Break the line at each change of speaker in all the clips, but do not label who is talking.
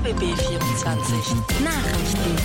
RBB 24 Nachrichten.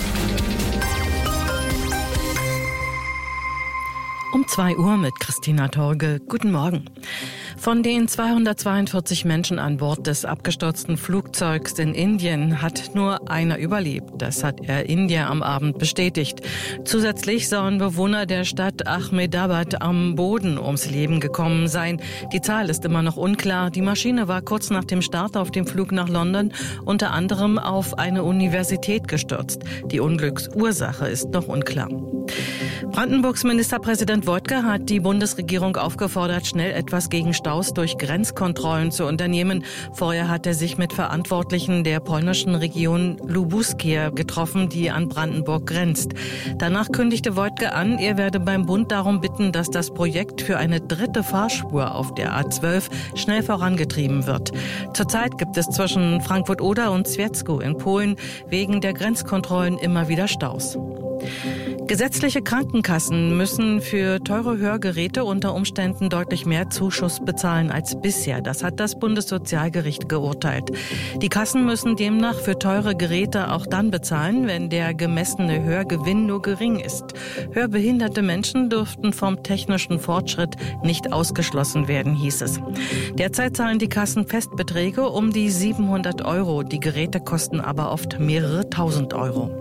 Um 2 Uhr mit Christina Torge. Guten Morgen. Von den 242 Menschen an Bord des abgestürzten Flugzeugs in Indien hat nur einer überlebt. Das hat Air India am Abend bestätigt. Zusätzlich sollen Bewohner der Stadt Ahmedabad am Boden ums Leben gekommen sein. Die Zahl ist immer noch unklar. Die Maschine war kurz nach dem Start auf dem Flug nach London unter anderem auf eine Universität gestürzt. Die Unglücksursache ist noch unklar. Brandenburgs Ministerpräsident Woidke hat die Bundesregierung aufgefordert, schnell etwas gegen Staus durch Grenzkontrollen zu unternehmen. Vorher hat er sich mit Verantwortlichen der polnischen Region Lubuskie getroffen, die an Brandenburg grenzt. Danach kündigte Woidke an, er werde beim Bund darum bitten, dass das Projekt für eine dritte Fahrspur auf der A12 schnell vorangetrieben wird. Zurzeit gibt es zwischen Frankfurt-Oder und Zwiecko in Polen wegen der Grenzkontrollen immer wieder Staus. Gesetzliche Krankenkassen müssen für teure Hörgeräte unter Umständen deutlich mehr Zuschuss bezahlen als bisher. Das hat das Bundessozialgericht geurteilt. Die Kassen müssen demnach für teure Geräte auch dann bezahlen, wenn der gemessene Hörgewinn nur gering ist. Hörbehinderte Menschen dürften vom technischen Fortschritt nicht ausgeschlossen werden, hieß es. Derzeit zahlen die Kassen Festbeträge um die 700 €. Die Geräte kosten aber oft mehrere tausend Euro.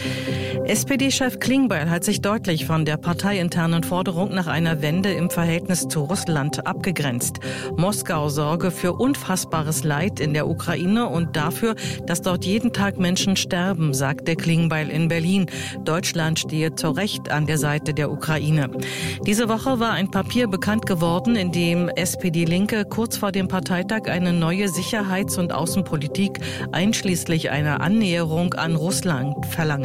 SPD-Chef Klingbeil hat sich deutlich von der parteiinternen Forderung nach einer Wende im Verhältnis zu Russland abgegrenzt. Moskau sorge für unfassbares Leid in der Ukraine und dafür, dass dort jeden Tag Menschen sterben, sagte Klingbeil in Berlin. Deutschland stehe zu Recht an der Seite der Ukraine. Diese Woche war ein Papier bekannt geworden, in dem SPD-Linke kurz vor dem Parteitag eine neue Sicherheits- und Außenpolitik einschließlich einer Annäherung an Russland verlangen.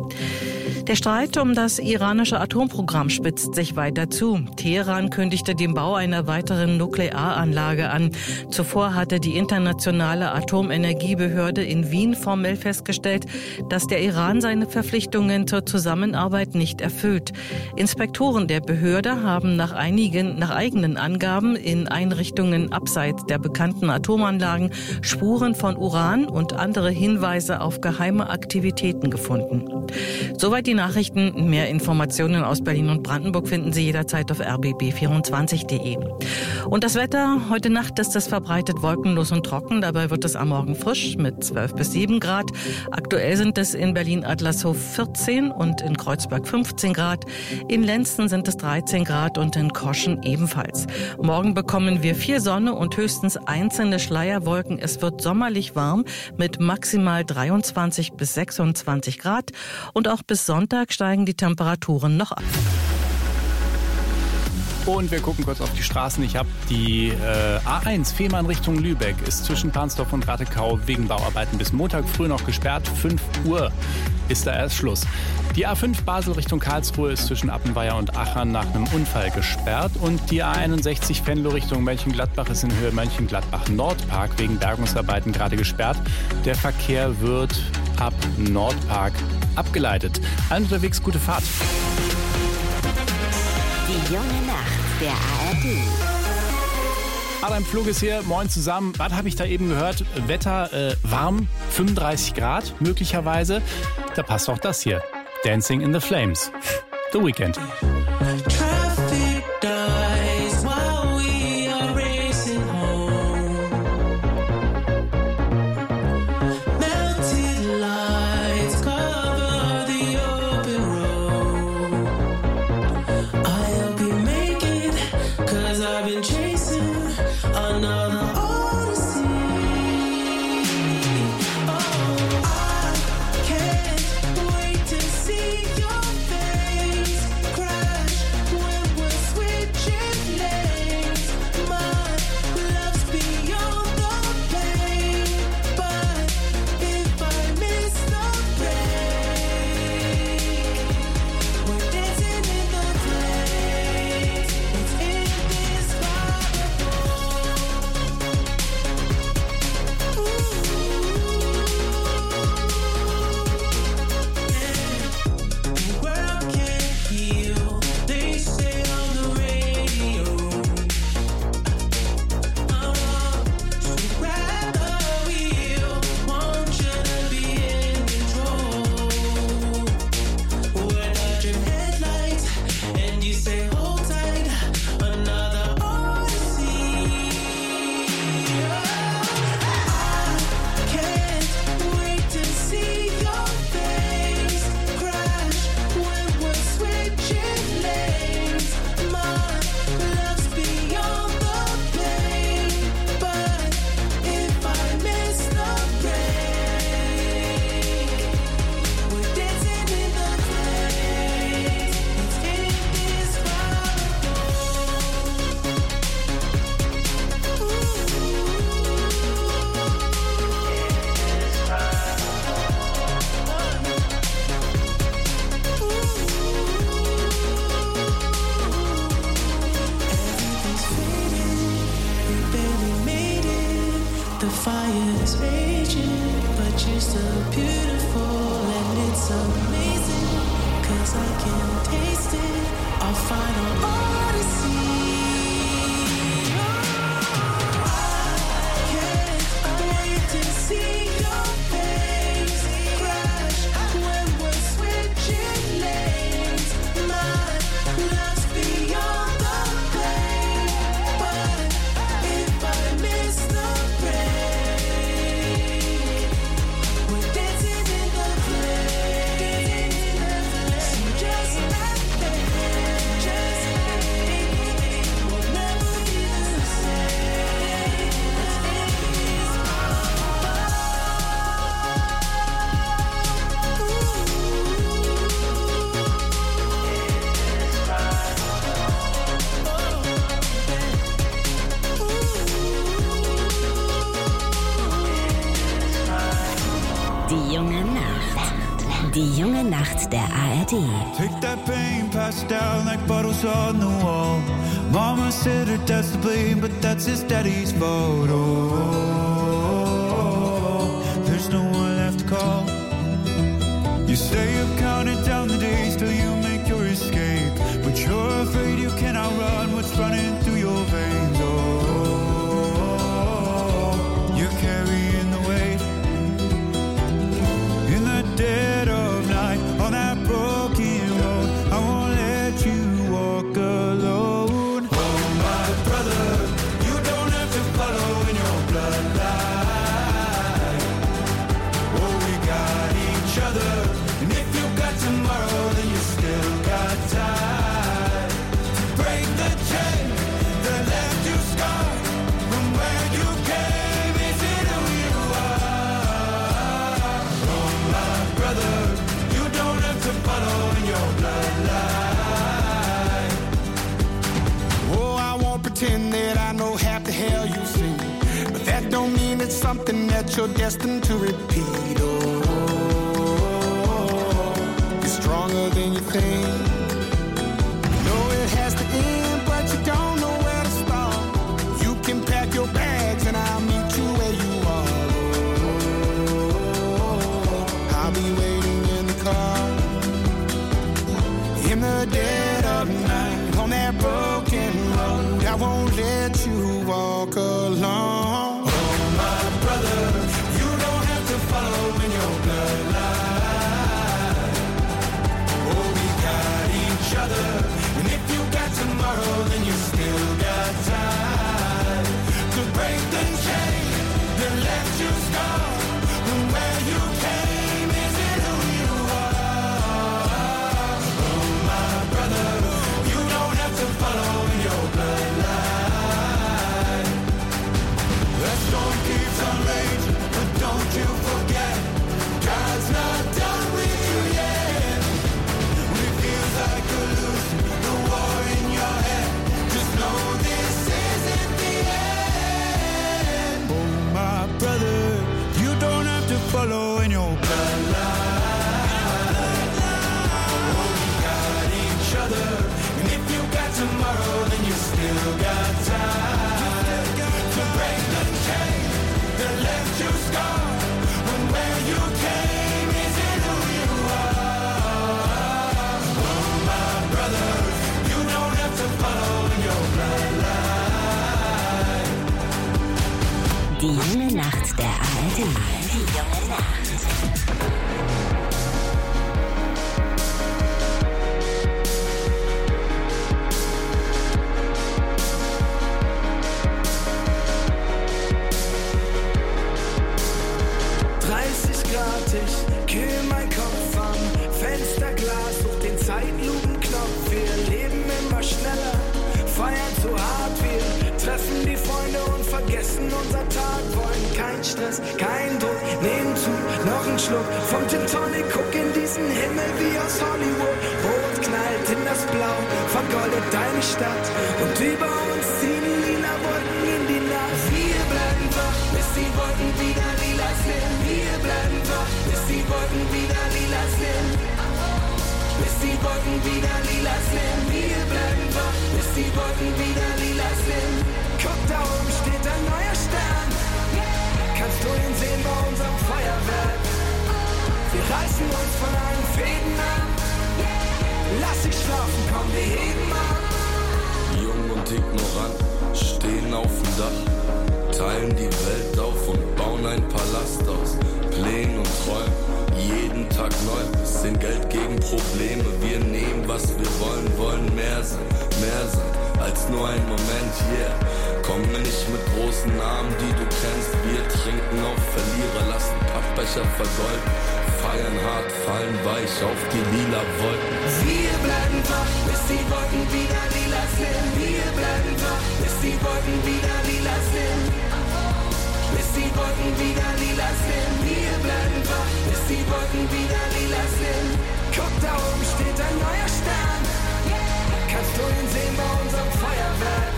Der Streit um das iranische Atomprogramm spitzt sich weiter zu. Teheran kündigte den Bau einer weiteren Nuklearanlage an. Zuvor hatte die Internationale Atomenergiebehörde in Wien formell festgestellt, dass der Iran seine Verpflichtungen zur Zusammenarbeit nicht erfüllt. Inspektoren der Behörde haben nach eigenen Angaben in Einrichtungen abseits der bekannten Atomanlagen Spuren von Uran und andere Hinweise auf geheime Aktivitäten gefunden. Soweit die Nachrichten. Mehr Informationen aus Berlin und Brandenburg finden Sie jederzeit auf rbb24.de. Und das Wetter, heute Nacht ist es verbreitet wolkenlos und trocken. Dabei wird es am Morgen frisch mit 12 bis 7 Grad. Aktuell sind es in Berlin-Adlershof 14 und in Kreuzberg 15 Grad. In Lenzten sind es 13 Grad und in Koschen ebenfalls. Morgen bekommen wir viel Sonne und höchstens einzelne Schleierwolken. Es wird sommerlich warm mit maximal 23 bis 26 Grad. Und auch bis Sonntag steigen die Temperaturen noch ab.
Und wir gucken kurz auf die Straßen. Ich habe die A1 Fehmarn Richtung Lübeck ist zwischen Pansdorf und Rattekau wegen Bauarbeiten bis Montag früh noch gesperrt. 5 Uhr ist da erst Schluss. Die A5 Basel Richtung Karlsruhe ist zwischen Appenweier und Achern nach einem Unfall gesperrt. Und die A61 Venlo Richtung Mönchengladbach ist in Höhe Mönchengladbach-Nordpark wegen Bergungsarbeiten gerade gesperrt. Der Verkehr wird ab Nordpark abgeleitet. Allen unterwegs gute Fahrt.
Die junge Nacht der ARD.
Adam Flug ist hier, moin zusammen. Was habe ich da eben gehört? Wetter warm, 35 Grad möglicherweise. Da passt auch das hier. Dancing in the Flames. The Weeknd.
Can't wait to see your face crash.
Die junge Nacht. Die junge Nacht der ARD.
Take that pain, pass it down like bottles on the wall. Mama said her dad's to blame, but that's his daddy's fault. Oh, there's no one left to call. You stay up counting down the days till you make your escape, but you're afraid you cannot run what's running through your veins. Oh, you're carrying the weight in the dead of night on that broken road. I won't let you walk alone. Oh, my brother, you don't have to follow in your bloodline. Oh, we got each other. Tomorrow, then you still got time to break the chain that left you scarred from where you came. Is it who you are? Oh, my brother, you don't have to follow in your bloodline.
Oh, I won't pretend that I know half the hell you've seen, but that don't mean it's something that you're destined to repeat. Oh, stronger than you think. Know it has to end, but you don't know where to start. You can pack your bags and I'll meet you where you are. Oh, I'll be waiting in the car in the dead of night on that broken road. I won't let you walk alone.
Oh, my brother, you don't have to follow in your bloodline. And if you got tomorrow, then you still got time to break the chain that left you scarred from where you came. Is it who you are? Oh, my brother, you don't have to follow in your bloodline. The storm keeps on raging, but don't you forget, God's not done with you yet. When it feels like you're losing the war in your head, just know this isn't the end. Oh, my brother, you don't have to follow in your bloodline. Oh, we got each other, and if you got tomorrow, then you still got time to break the chain that left you scarred from where you came. Is it who you are? Oh, my brother, you don't have to follow in your bloodline.
Die junge Nacht der ARD. Die junge Nacht.
30 Grad, ich kühl mein Kopf am Fensterglas, such den Zeitlupenknopf. Wir leben immer schneller, feiern zu hart. Wir treffen die Freunde und vergessen unser Tag. Wollen kein Stress, kein Druck, nehmen zu, noch einen Schluck vom Gin Tonic. Guck in diesen Himmel wie aus Hollywood. Rot knallt in das Blau, vergoldet deine Stadt. Und über uns ziehen lila Wolken in die Nacht. Wir bleiben wach, bis die Wolken wieder lila sind. Wir bleiben wach, bis die Wolken wieder lila sind. Bis die Wolken wieder lila sind. Wir bleiben wach, bis die Wolken wieder lila sind. Guck, da oben steht ein neuer Stern. Kannst du ihn sehen bei unserem Feuerwerk? Wir reißen uns von allen Fäden ab. Lass dich schlafen, komm, wir heben ab.
Jung und ignorant, stehen auf dem Dach, teilen die Welt auf und bauen ein Palast aus Plänen und Träumen, jeden Tag neu. Bisschen Geld gegen Probleme, wir nehmen, was wir wollen, wollen mehr sein als nur ein Moment, yeah. Komm nicht mit großen Namen, die du kennst, wir trinken auf Verlierer, lassen Pappbecher vergolden, feiern hart, fallen weich auf die lila Wolken.
Wir bleiben wach, bis die Wolken wieder lila sind. Wir bleiben wach, bis die Wolken wieder lila sind. Bis die Wolken wieder lila sind. Wir bleiben wach, bis die Wolken wieder lila sind. Guck, da oben steht ein neuer Stern. Kannst du ihn sehen bei unserem Feuerwerk?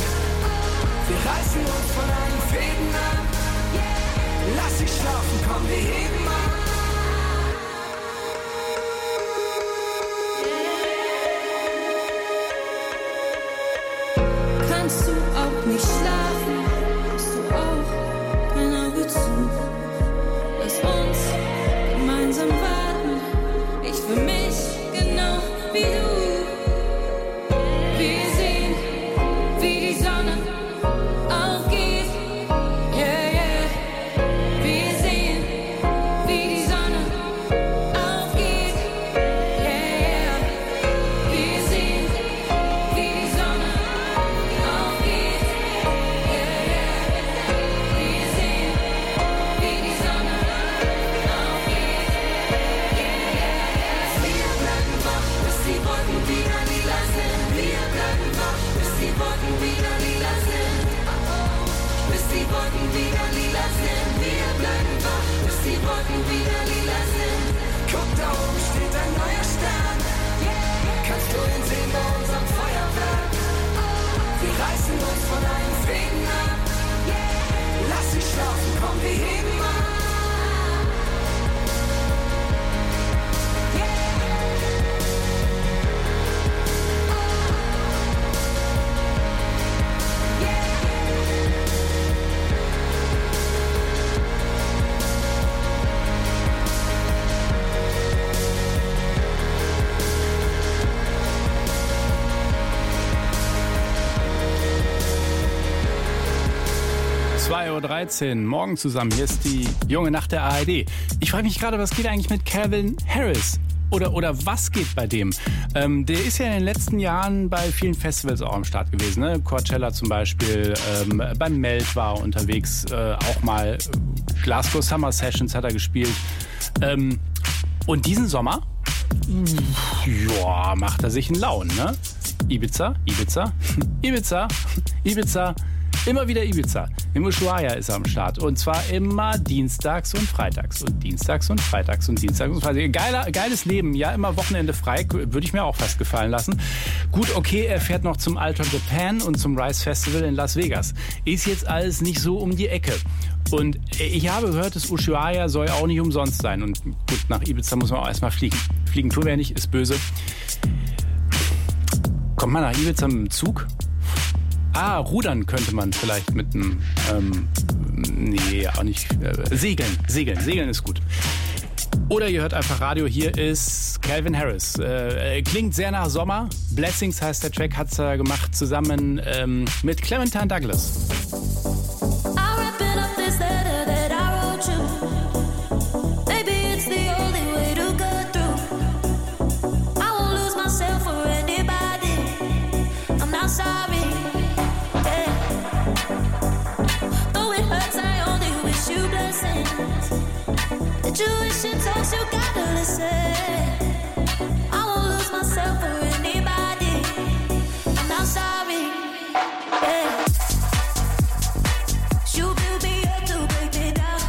Wir reißen uns von allen Fäden ab. Lass dich schlafen, komm, wir heben ab.
7.13 Uhr. Morgen zusammen. Hier ist die junge Nacht der ARD. Ich frage mich gerade, was geht eigentlich mit Calvin Harris? Oder was geht bei dem? Der ist ja in den letzten Jahren bei vielen Festivals auch am Start gewesen. Ne? Coachella zum Beispiel, beim Melt war er unterwegs, auch mal Glasgow Summer Sessions hat er gespielt. Und diesen Sommer, ja, macht er sich einen Laun, ne? Ibiza, immer wieder Ibiza. Im Ushuaia ist er am Start. Und zwar immer dienstags und freitags. Geiles Leben. Ja, immer Wochenende frei. Würde ich mir auch fast gefallen lassen. Gut, okay, er fährt noch zum Alter Japan und zum Rice Festival in Las Vegas. Ist jetzt alles nicht so um die Ecke. Und ich habe gehört, das Ushuaia soll auch nicht umsonst sein. Und gut, nach Ibiza muss man auch erstmal fliegen. Fliegen tun wir nicht, ist böse. Kommt man nach Ibiza mit dem Zug? Rudern könnte man vielleicht mit einem, nee, auch nicht, Segeln ist gut. Oder ihr hört einfach Radio, hier ist Calvin Harris. Klingt sehr nach Sommer. Blessings heißt der Track, hat's er gemacht zusammen mit Clementine Douglas.
Tuition talks, you gotta listen. I won't lose myself for anybody. I'm not sorry. Yeah. You build me up to break me down.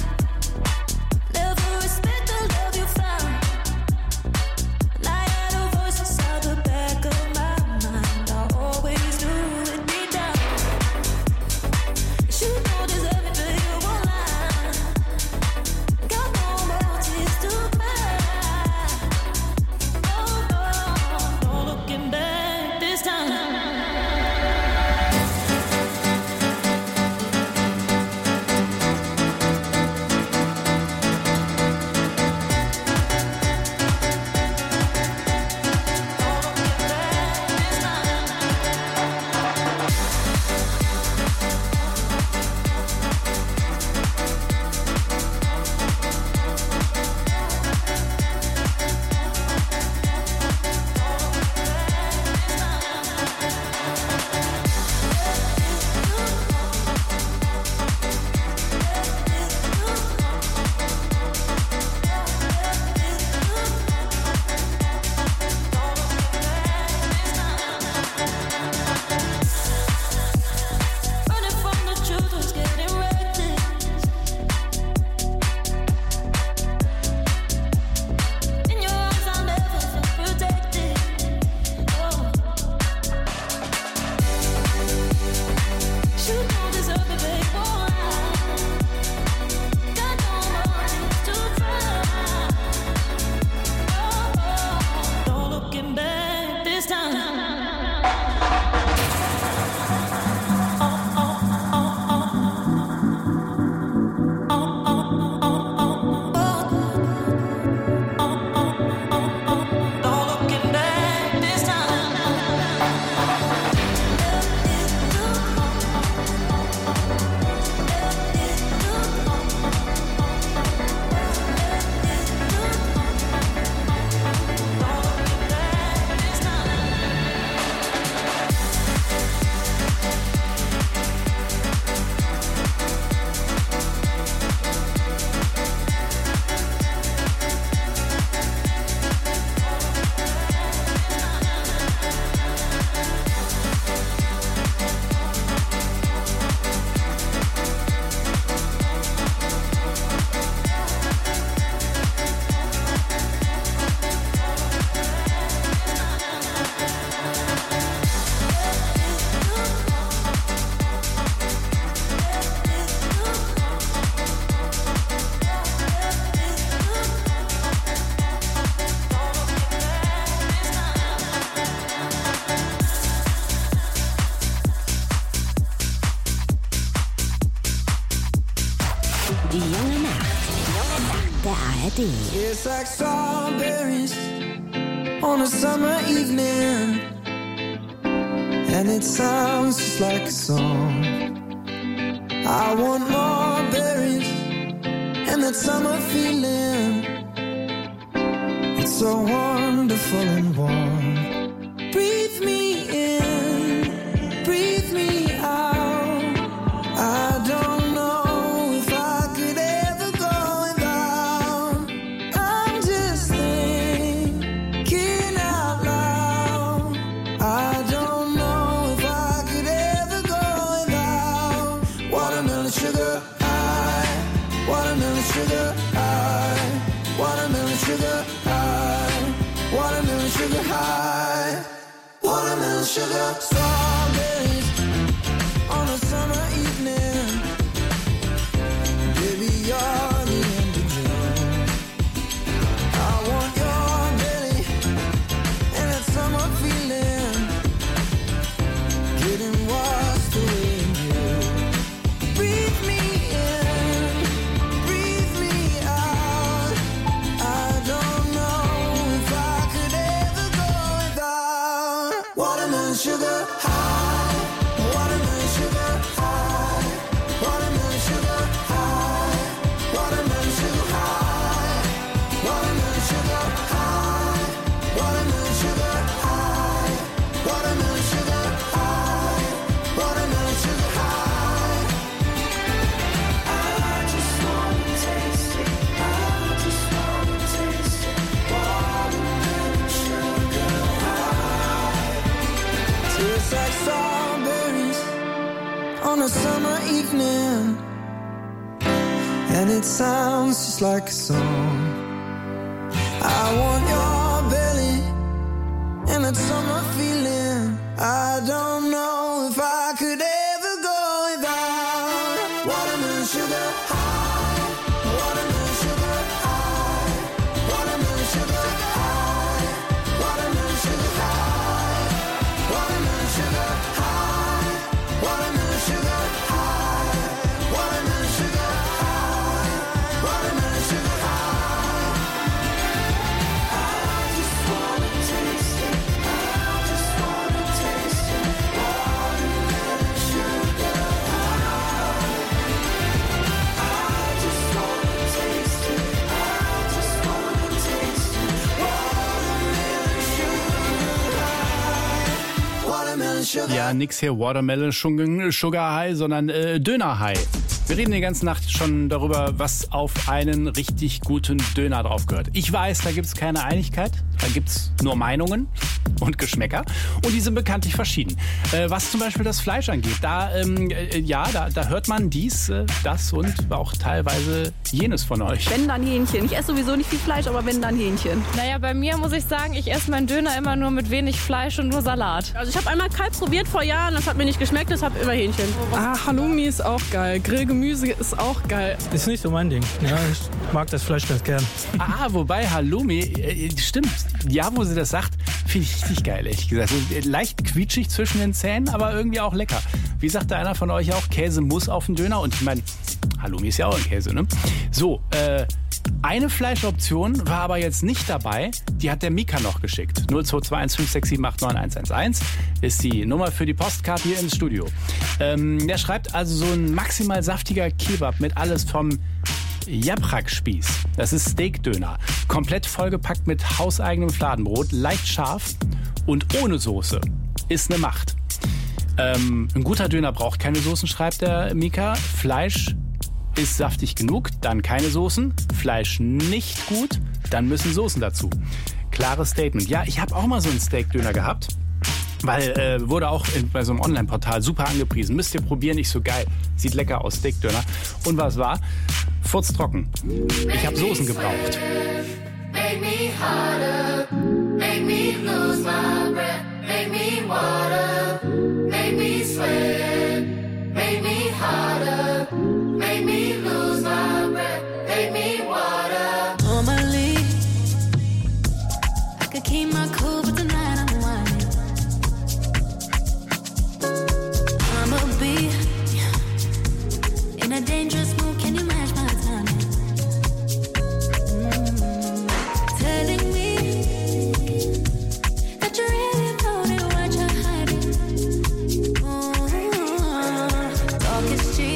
Never respect the love you found. And I had a voice inside the back of my mind. I always knew it deep down. You don't deserve it, but you won't lie. Got no more tears to cry. Oh, no looking back this time. Running from the truth was getting reckless. In your arms I'll never feel protected. Oh. You don't deserve it, babe. Oh, got no more tears to cry. Oh, no looking back this time.
Die junge Nacht der ARD.
It's like strawberries on a summer evening, and it sounds just like a song. I want more berries and that summer feeling. It's so wonderful and warm. Breathe me in, breathe me out. I don't know if I could ever go without. I'm just thinking out loud. I don't know if I could ever go without watermelon sugar high, watermelon sugar high, watermelon sugar high, watermelon sugar high, watermelon sugar. Strawberries on a summer evening. Baby, you're the end of June. I want your belly and that summer feeling. Getting washed away in you. Breathe me in, breathe me out. I don't know if I could ever go without watermelon sugar high, watermelon sugar high, watermelon sugar high, watermelon sugar high, watermelon sugar high, watermelon sugar high, watermelon sugar high, watermelon sugar high. I just wanna taste it. I just wanna taste it. Watermelon sugar high. Tastes like strawberries on a summer evening, and it sounds just like a song. I want your belly and that summer feeling. I don't know if I could ever go without watermelon sugar high, watermelon sugar high, watermelon sugar high, watermelon sugar high, watermelon sugar high, watermelon sugar high, watermelon sugar high, watermelon sugar high. I just wanna taste it. I just wanna taste it. Watermelon sugar high. I just wanna taste it. I just wanna taste it. Watermelon sugar high. Watermelon sugar.
Ja, nix hier Watermelon Sugar High, sondern Döner High. Wir reden die ganze Nacht schon darüber, was auf einen richtig guten Döner drauf gehört. Ich weiß, da gibt's keine Einigkeit, da gibt's nur Meinungen und Geschmäcker und die sind bekanntlich verschieden. Was zum Beispiel das Fleisch angeht, da hört man dies, das und auch teilweise jenes von euch.
Wenn, dann Hähnchen. Ich esse sowieso nicht viel Fleisch, aber wenn, dann Hähnchen.
Naja, bei mir muss ich sagen, ich esse meinen Döner immer nur mit wenig Fleisch und nur Salat.
Also ich habe einmal Kalb probiert vor Jahren, das hat mir nicht geschmeckt, deshalb immer Hähnchen.
Halloumi ist auch geil. Grillgemüse ist auch geil.
Ist nicht so mein Ding. Ja, ich mag das Fleisch ganz gern.
Wobei Halloumi, stimmt, ja, wo sie das sagt, finde ich richtig geil, ehrlich gesagt. Leicht quietschig zwischen den Zähnen, aber irgendwie auch lecker. Wie sagte einer von euch auch, Käse muss auf den Döner und ich meine, Halloumi ist ja auch ein Käse, ne? So, eine Fleischoption war aber jetzt nicht dabei, die hat der Mika noch geschickt. 0221567891111 ist die Nummer für die Postkarte hier ins Studio. Der schreibt also so ein maximal saftiger Kebab mit alles vom Yaprak-Spieß. Das ist Steakdöner. Komplett vollgepackt mit hauseigenem Fladenbrot, leicht scharf und ohne Soße. Ist eine Macht. Ein guter Döner braucht keine Soßen, schreibt der Mika. Fleisch ist saftig genug, dann keine Soßen. Fleisch nicht gut, dann müssen Soßen dazu. Klares Statement. Ja, ich habe auch mal so einen Steakdöner gehabt. Weil wurde auch bei so einem Online-Portal super angepriesen. Müsst ihr probieren, nicht so geil. Sieht lecker aus, Steakdöner. Und was war? Furztrocken. Ich habe Soßen gebraucht.
Make me harder, make me lose my breath, make me water, make me sweat, make me harder, make me lose my breath, make me water.
Normally, I could keep my cool, but tonight I'm whining. I'ma be in a dangerous mood, can you match my timing? Telling me that you really know what you're hiding. Talk is cheap.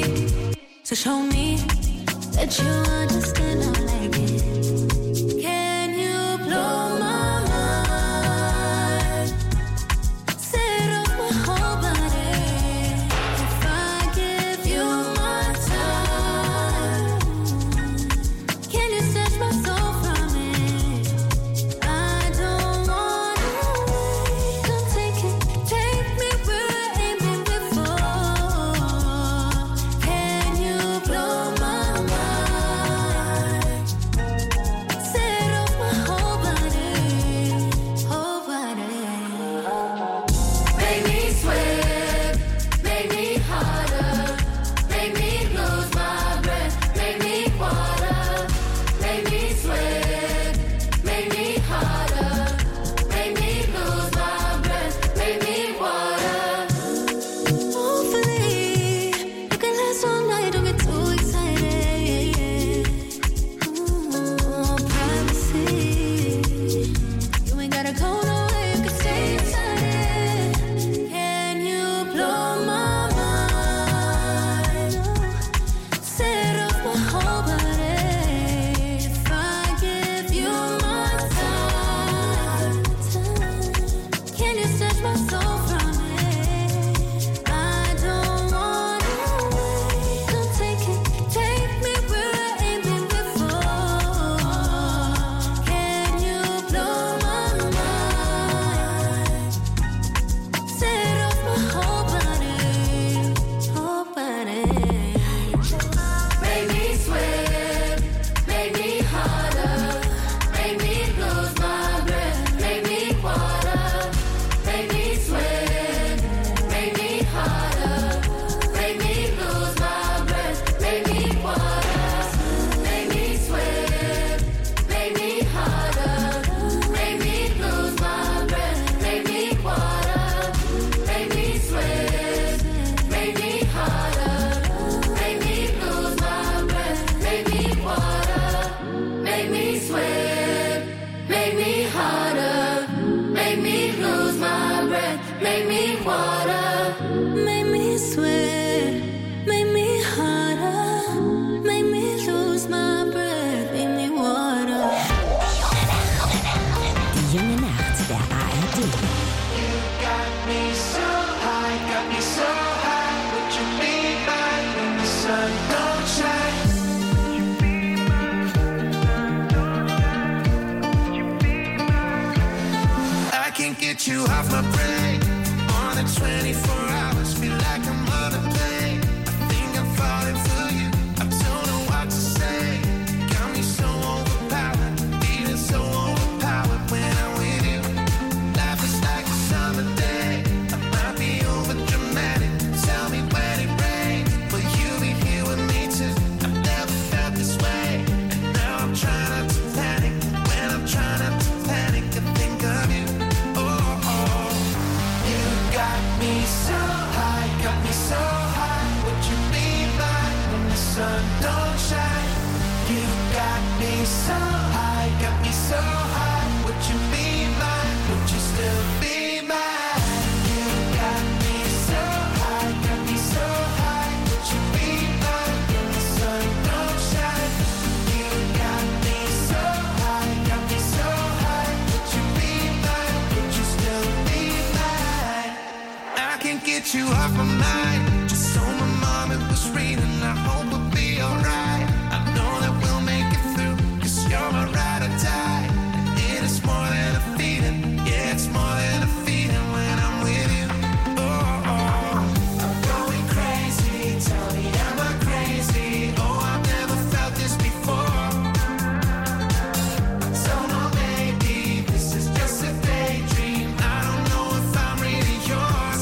my brain. More than 24 hours, feel like I'm on a plane. I think I'm falling for you, I don't know what to say. Got me so overpowered, feeling so overpowered when I'm with you. Life is like a summer day, I might be over dramatic. Tell me when it rains, will you be here with me too? I've never felt this way, and now I'm trying not to panic. When I'm trying not to panic, I think of you. Oh, oh. You got me so high, got me so high. Would you be mine when the sun don't shine? You got me so high, got me so high. Would you be mine? Would you still be mine? You got me so high, got me so high. Would you be mine when the sun don't shine? You got me so high, got me so high. Would you be mine? Would you still be mine? I can't get you off my mind. Just so my mom it was reading. I hope we'll be alright. I know that we'll make it through, 'cause you're my ride or die. It is more than a feeling, yeah, it's more than a feeling when I'm with you. Oh, oh. I'm going crazy, tell me am I crazy? Oh, I've never felt this before. So no, maybe this is just a daydream. I don't know if I'm really yours.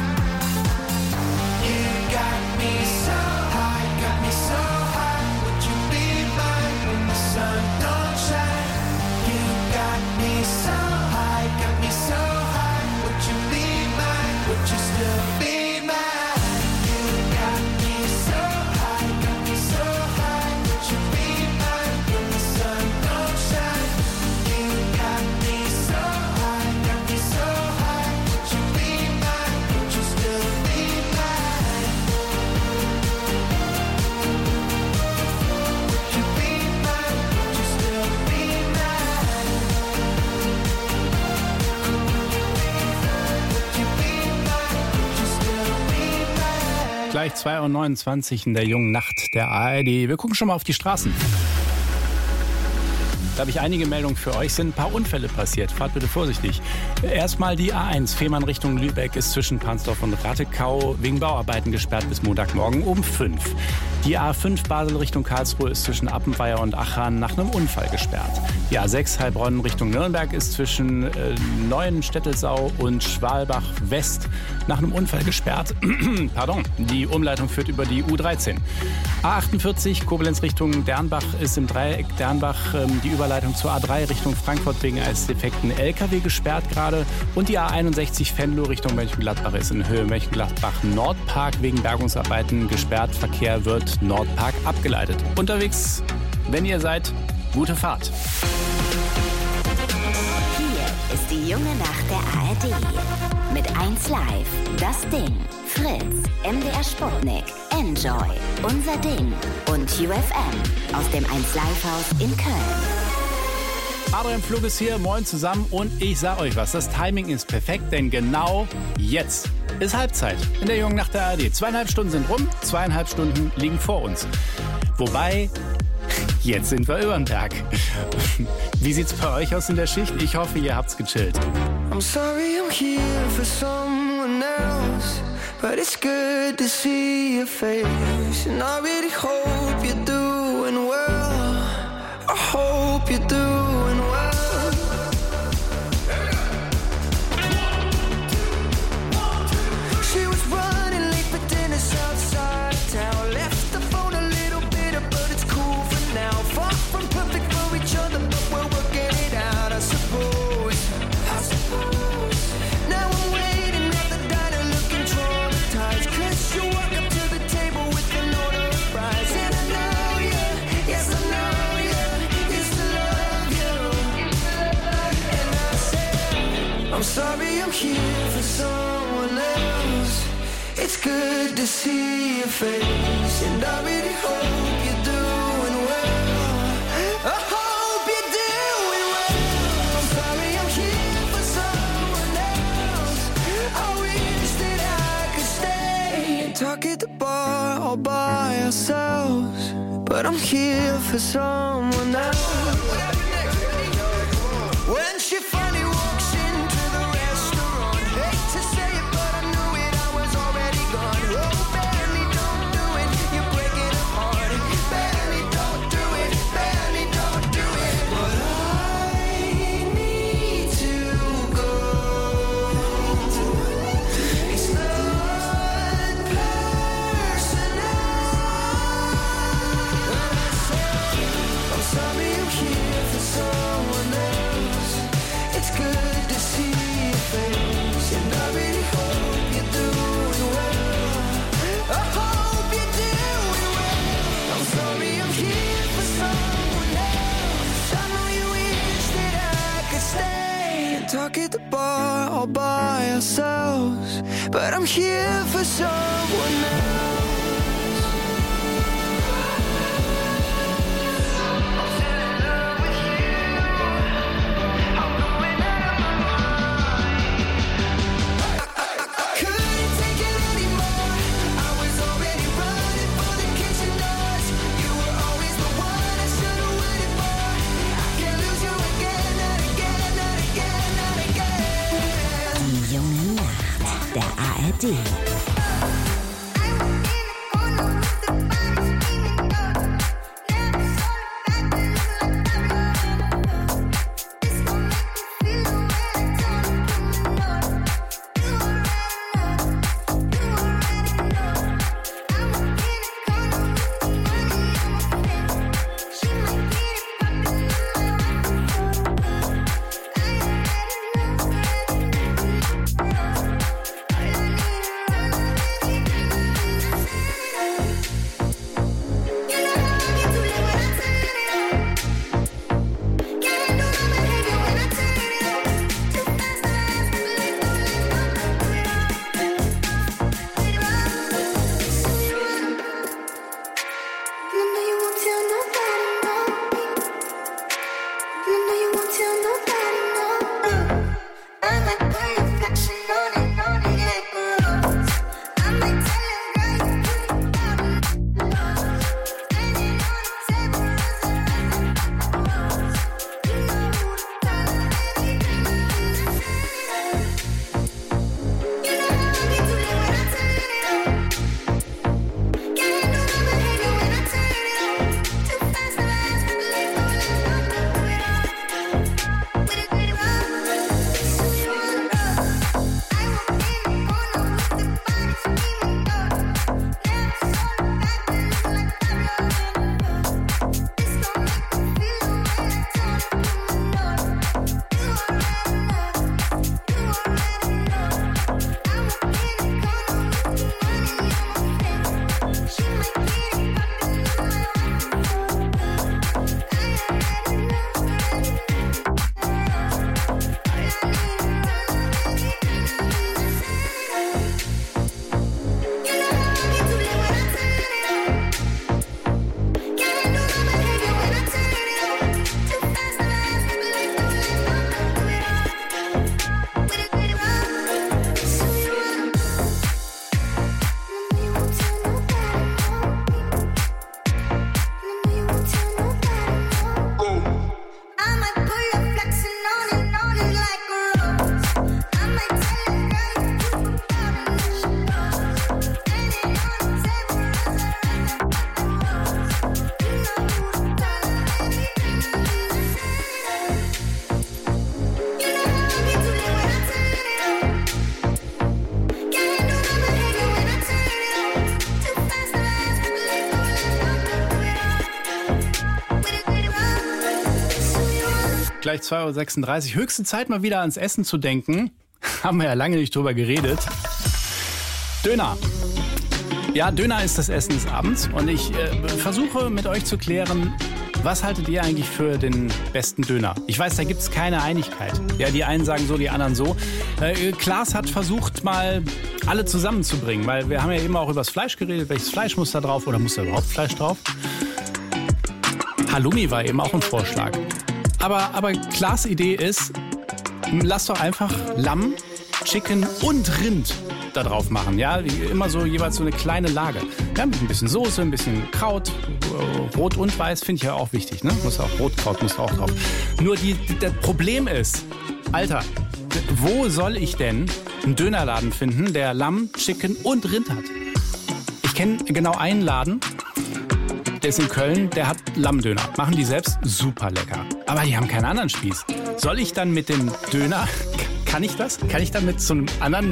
You got me so high, got me so high. Would you be mine when the sun don't shine? You got me so high, got me so high. Would you be mine? Would you still be mine? You got me so high, got me so high. Would you be mine when the sun don't shine? You got me so high, got me so high. Would you be mine? Would you still be mine? Would you be mine? Would you still be mine? Would you be mine? Would you still be mine?
Gleich 2:29 in der jungen Nacht der ARD. Wir gucken schon mal auf die Straßen. Da habe ich einige Meldungen für euch. Sind ein paar Unfälle passiert. Fahrt bitte vorsichtig. Erstmal die A1 Fehmarn Richtung Lübeck ist zwischen Pansdorf und Rattekau wegen Bauarbeiten gesperrt bis Montagmorgen um 5. Die A5 Basel Richtung Karlsruhe ist zwischen Appenweier und Achern nach einem Unfall gesperrt. Die A6 Heilbronn Richtung Nürnberg ist zwischen Neuenstettelsau und Schwalbach West nach einem Unfall gesperrt. Pardon, die Umleitung führt über die U13. A48 Koblenz Richtung Dernbach ist im Dreieck Dernbach die Überleitung zur A3 Richtung Frankfurt wegen eines defekten LKW gesperrt gerade. Und die A61 Venlo Richtung Mönchengladbach ist in Höhe Mönchengladbach Nordpark wegen Bergungsarbeiten gesperrt. Verkehr wird Nordpark abgeleitet. Unterwegs, wenn ihr seid, gute Fahrt.
Hier ist die junge Nacht der ARD. Mit 1 Live, das Ding, Fritz, MDR Sputnik, Enjoy, Unser Ding und UFM aus dem 1 Live Haus in Köln.
Adrian Flug ist hier, moin zusammen und ich sag euch was, das Timing ist perfekt, denn genau jetzt ist Halbzeit in der jungen Nacht der ARD. 2,5 Stunden sind rum, 2,5 Stunden liegen vor uns. Wobei, jetzt sind wir über den Berg. Wie sieht's bei euch aus in der Schicht? Ich hoffe, ihr habt's gechillt.
I'm sorry I'm here for someone else, but it's good to see your face. And I really hope you're doing well. I hope you're doing well. She was running late for dinner outside town. Left the phone a little bitter, but it's cool for now. Far from perfect for each other, but we're working it out, I suppose. Now I'm waiting at the diner looking traumatized, 'cause you walk up to the table with an order of fries. And I know you, yes I know you, used to love you. And I said, I'm sorry I'm here for someone else. It's good to see your face, and I really hope you're doing well. I hope you're doing well. I'm sorry I'm here for someone else. I wish that I could stay and talk at the bar all by ourselves, but I'm here for someone else. When she finally walks into the restaurant, am here for someone else. It's good to see your face, and I really hope you're doing well. I hope you're doing well. I'm sorry I'm here for someone else. I know you wish that I could stay and talk at the bar all by ourselves, but I'm here for someone else.
Der ARD.
Gleich 2:36 Uhr. Höchste Zeit, mal wieder ans Essen zu denken. Haben wir ja lange nicht drüber geredet. Döner. Ja, Döner ist das Essen des Abends. Und ich versuche mit euch zu klären, was haltet ihr eigentlich für den besten Döner? Ich weiß, da gibt es keine Einigkeit. Ja, die einen sagen so, die anderen so. Klaas hat versucht, mal alle zusammenzubringen. Weil wir haben ja eben auch über das Fleisch geredet. Welches Fleisch muss da drauf? Oder muss da überhaupt Fleisch drauf? Halloumi war eben auch ein Vorschlag. Aber Klaas' Idee ist, lass doch einfach Lamm, Chicken und Rind da drauf machen. Ja, immer so jeweils so eine kleine Lage. Ja, mit ein bisschen Soße, ein bisschen Kraut, Rot und Weiß finde ich ja auch wichtig. Ne? Muss auch Rotkraut muss auch drauf. Nur das Problem ist, Alter, wo soll ich denn einen Dönerladen finden, der Lamm, Chicken und Rind hat? Ich kenne genau einen Laden. Der ist in Köln, der hat Lammdöner. Machen die selbst super lecker. Aber die haben keinen anderen Spieß. Soll ich dann mit dem Döner, kann ich das? Kann ich dann mit so einem anderen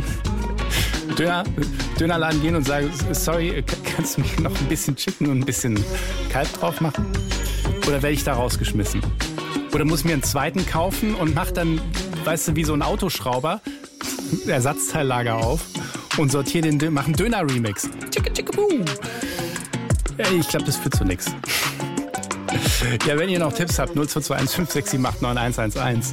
Dönerladen gehen und sagen, sorry, kannst du mir noch ein bisschen Chicken und ein bisschen Kalb drauf machen? Oder werde ich da rausgeschmissen? Oder muss ich mir einen zweiten kaufen und mach dann, weißt du, wie so ein Autoschrauber, Ersatzteillager auf und sortiere mach einen Döner-Remix. Ja, ich glaube, das führt zu nichts. Ja, wenn ihr noch Tipps habt, 0221 567 89111.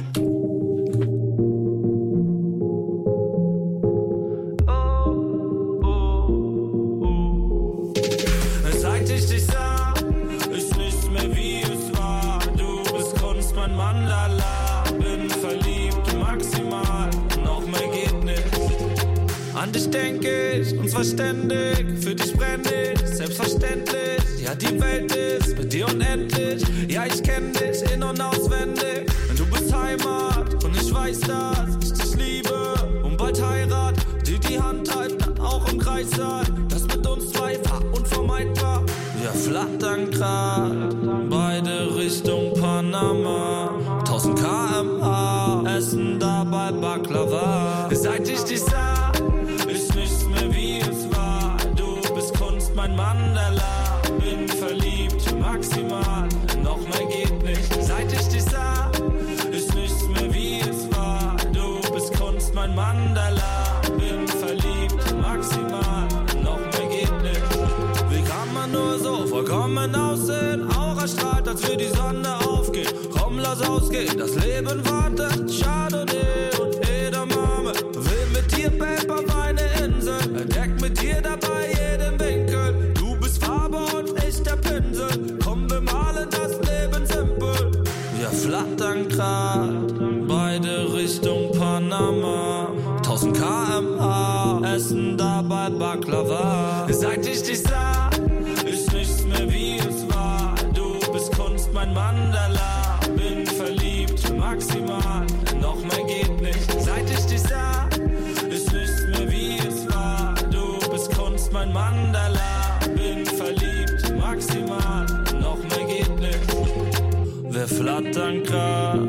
Seit ich dich sah, ist nichts mehr wie es war. Du bist Kunst, mein Mandala. Bin verliebt, maximal, noch mehr geht nicht. An dich denk ich, und zwar ständig. Für dich brenn ich, selbstverständlich. Ja, die Welt ist mit dir unendlich. Ja, ich kenn dich in- und auswendig. Denn du bist Heimat und ich weiß, dass ich dich liebe. Und bald Heirat, die Hand halten, dann auch im Kreis sein. Das mit uns zwei war unvermeidbar. Wir flattern grad, beide Richtung Panama. 1000 km/h, essen dabei Baklava. Seit ich dich sah, ist nichts mehr wie es war. Du bist Kunst, mein Mandala. Bin verliebt, maximal, noch mehr geht nicht. Seit ich dich sah, ist nichts mehr wie es war. Du bist Kunst, mein Mandala. Bin verliebt, maximal, noch mehr geht nicht. Wie kann man nur so vollkommen aussehen? Aura strahlt, als würde die Sonne aufgehen. Komm, lass ausgehen, das Leben wartet. Chardonnay und Edamame. Will mit dir Paper, meine Insel. Entdeck mit dir dabei jeden Winkel. Du bist Farbe und ich der Pinsel. Komm, wir malen das Leben simpel. Wir flattern grad, beide Richtung Panama. 1000 km/h, essen dabei Baklava. Seit ich dich sah, ist nichts mehr wie es war. Du bist Kunst, mein Mandala. Bin verliebt, maximal, noch mehr geht nicht. Seit ich dich sah, ist nichts mehr wie es war. Du bist Kunst, mein Mandala. Bin verliebt, maximal, noch mehr geht nicht. Wir flattern grad,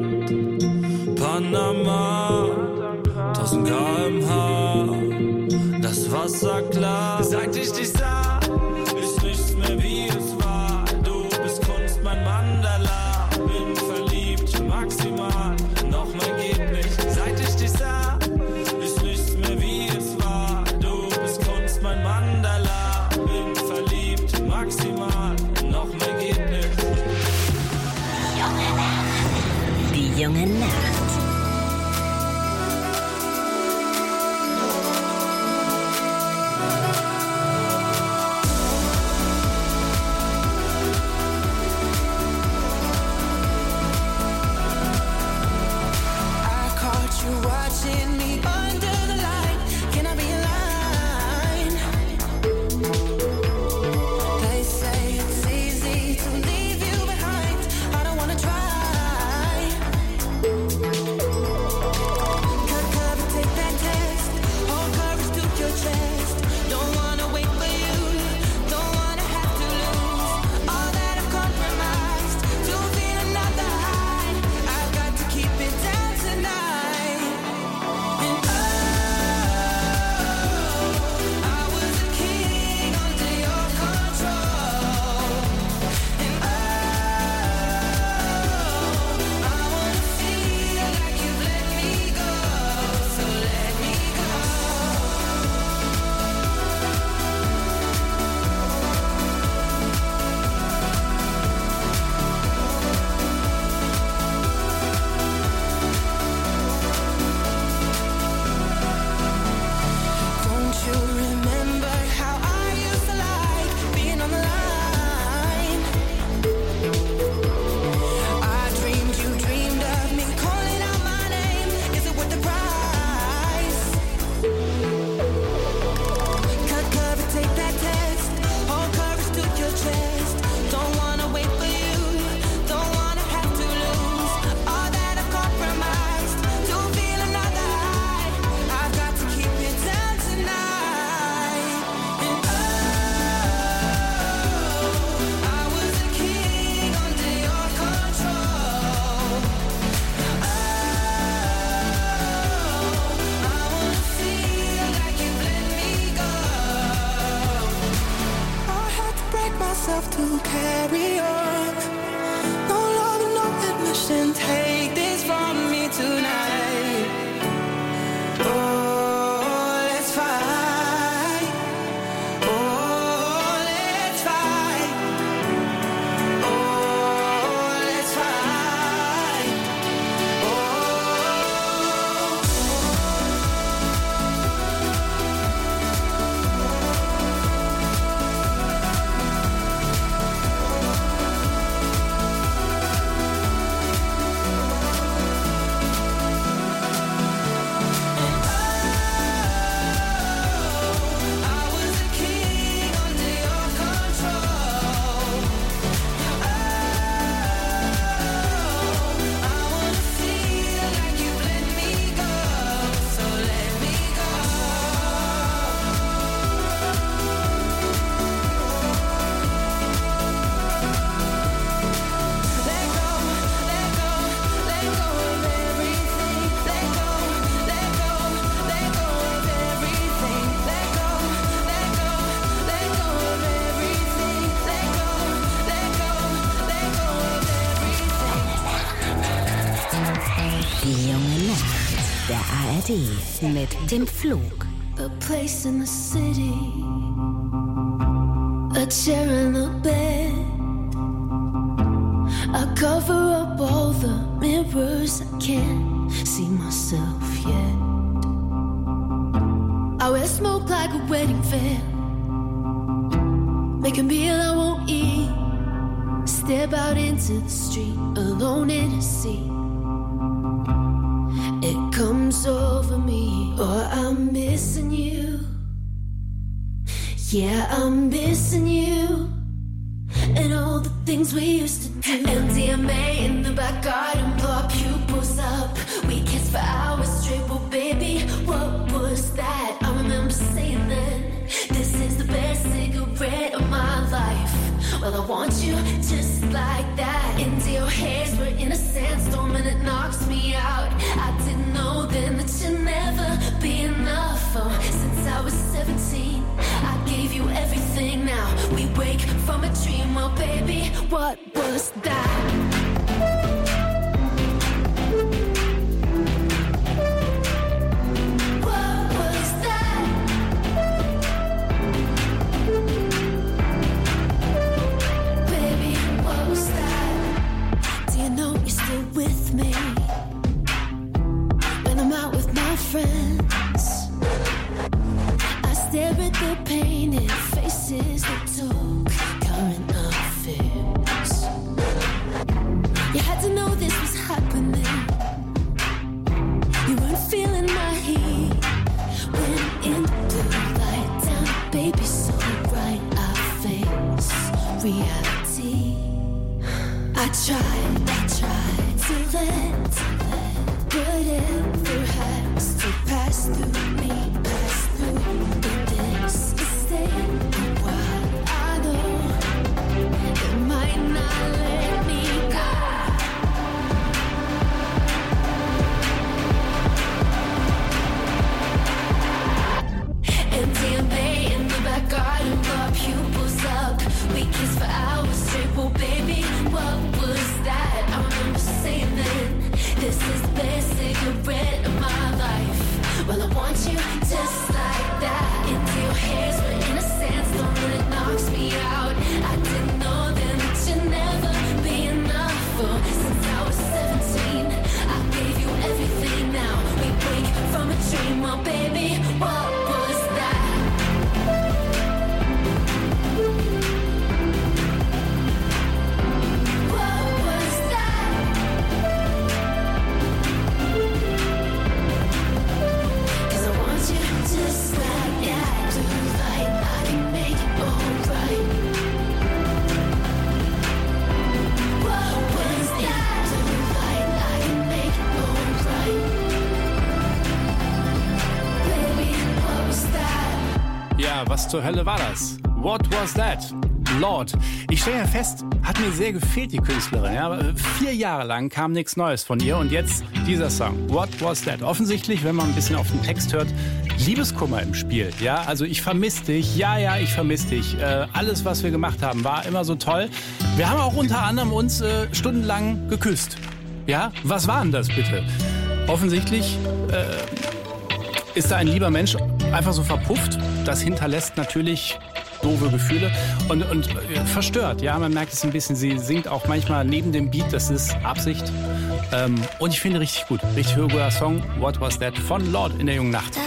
Panama. 1000 km/h, das Wasser klar. Seit ich dich sah, ist nichts mehr wie es war. Du bist Kunst, mein Mandala. Bin verliebt, maximal, noch mehr geht nicht. Seit ich dich sah, ist nichts mehr wie es war. Du bist Kunst, mein Mandala. Bin verliebt, maximal, noch mehr geht nicht.
Die junge Nacht.
Watching me under the light, can I be a line? They say it's easy to leave you behind. I don't wanna try.
Die junge Nacht der ARD mit dem Flug.
A place in the city, a chair and a bed. I cover up all the mirrors, I can't see myself yet. I wear smoke like a wedding veil, make a meal I won't eat, step out into the street, alone in a sea. It comes over me, or I'm missing you. Yeah, I'm missing you. And all the things we used to do. MDMA in the back garden, blow our pupils up. We kissed for hours straight, well baby, what was that? I remember saying then, this is the best cigarette of my life. Well, I want you just like that. Into your hairs, we're in a sandstorm and it knocks me out. I didn't know then that you'd never be enough. Oh, since I was 17, I gave you everything. Now we wake from a dream. Well, baby, what was that? With me when I'm out with my friends, I stare at the painted faces that took current affairs. You had to know this was happening. You weren't feeling my heat when in the blue light down, baby, so bright I face reality. I tried to let whatever has to pass through me, pass through. But this is staying a while. I know it might not let me go. MDMA in the back garden, our pupils up. We kissed for hours straight, well baby, what was that? I remember saying then, this is the best cigarette of my life. Well, I want you just like that. Into your hairs, we're in a sandstorm and it knocks me out. I didn't know then that you'd never be enough. Oh, since I was 17, I gave you everything. Now we wake from a dream. Well, baby, what was that?
Ja, was zur Hölle war das? What was that? Lorde. Ich stelle ja fest, hat mir sehr gefehlt, die Künstlerin. Ja, aber 4 Jahre lang kam nichts Neues von ihr und jetzt dieser Song. What was that? Offensichtlich, wenn man ein bisschen auf den Text hört, Liebeskummer im Spiel. Ja, also ich vermisse dich. Ja, ich vermisse dich. Alles, was wir gemacht haben, war immer so toll. Wir haben auch unter anderem uns stundenlang geküsst. Ja, was war denn das bitte? Offensichtlich ist da ein lieber Mensch einfach so verpufft. Das hinterlässt natürlich doofe Gefühle und verstört. Ja, man merkt es ein bisschen. Sie singt auch manchmal neben dem Beat. Das ist Absicht. Und ich finde richtig gut. Richtig guter Song. What Was That von Lorde in der jungen Nacht.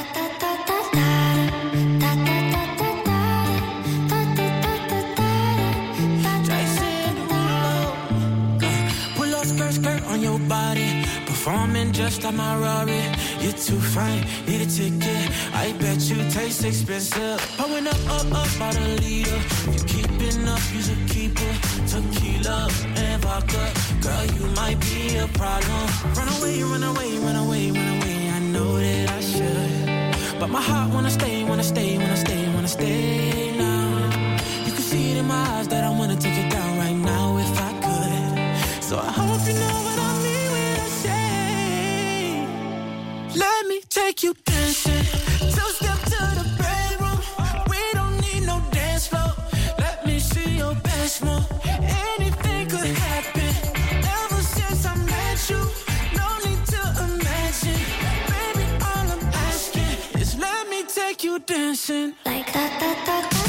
Performing just like my Rari. You're too fine, need a ticket. I bet you taste expensive. Pouring up by the leader. You keeping up, you should keep it. Tequila and vodka. Girl, you might be a problem. Run away, run away, run away, run away. I know that I should, but my heart wanna stay, wanna stay, wanna stay, wanna stay now. You can see it in my eyes that I wanna take it down right now if I could. So I hope you know what I mean. Let me take you dancing. Two-step to the bedroom. We don't need no dance floor. Let me see your best move. Anything could happen. Ever since I met you, no need to dancing like that, that, that, that.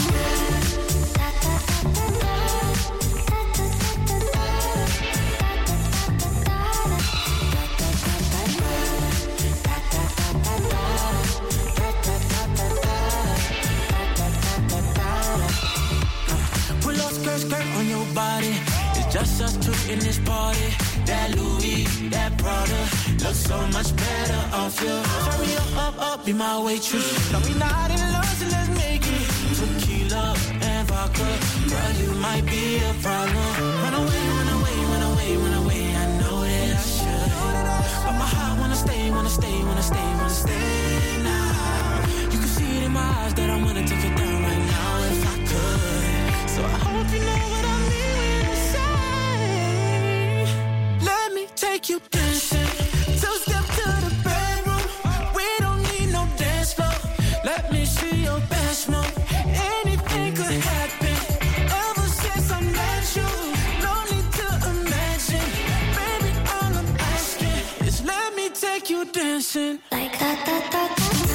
Skirt on your body, it's just us two in this party. That Louis, that Prada, looks so much better off you. Hurry up, be my waitress. No, we not in love, so let's make it tequila and vodka. Girl, you might be a problem. Run away, run away, run away, run away. I know that I should, but my heart wanna stay, wanna stay, wanna stay, wanna stay now. You can see it in my eyes that I wanna take it down right now if I could. So I hope you know what I mean when I say, let me take you dancing. Two-step to the bedroom. We don't need no dance floor. Let me see your best move. Anything could happen. Ever since I met you, no need to imagine. Baby, all I'm asking is let me take you dancing like that, that, that, that.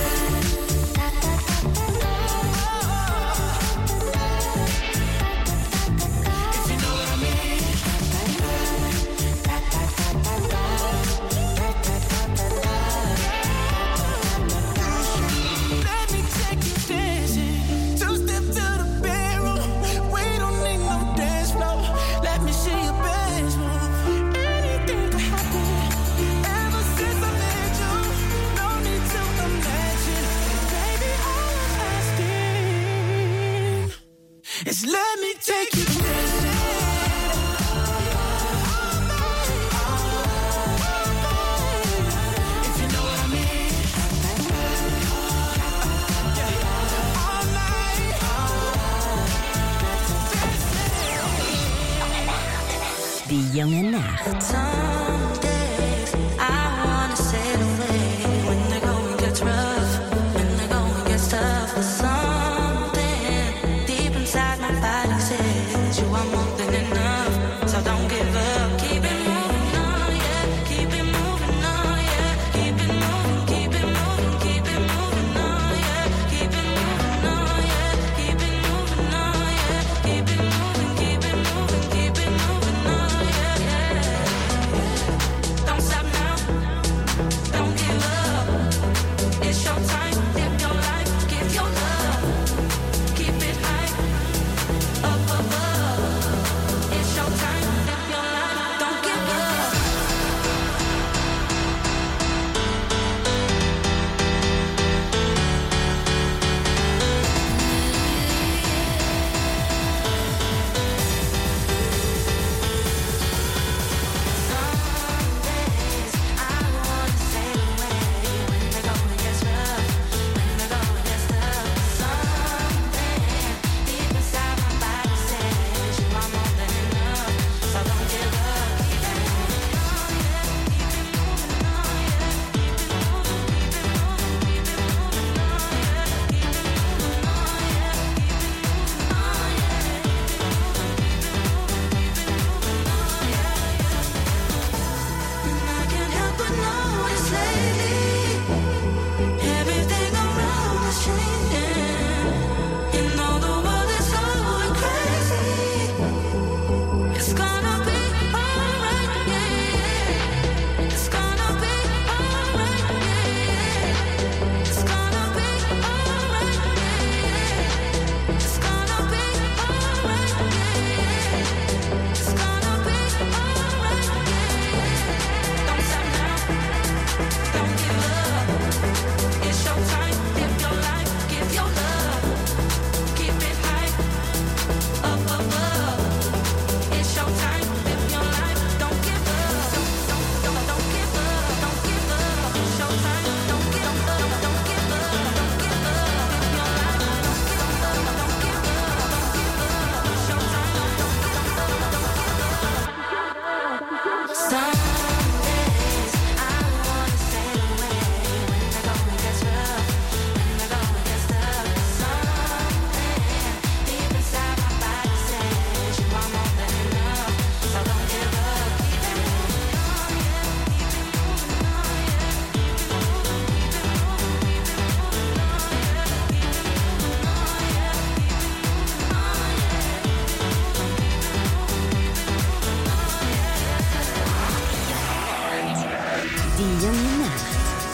Let me take you dancing. If you know what I mean. All night.
Die junge Nacht.
Some days I wanna sail away when the going gets rough, when the going gets tough. Something deep inside my body says you are more than enough, so don't give up. Keep it moving on, yeah. Keep it moving on, yeah. Keep it moving, keep it moving, keep it moving on, yeah. Keep it moving on, yeah. Keep it moving on, yeah. Keep it moving, keep it moving, keep it moving on, yeah, yeah.
Die junge Nacht.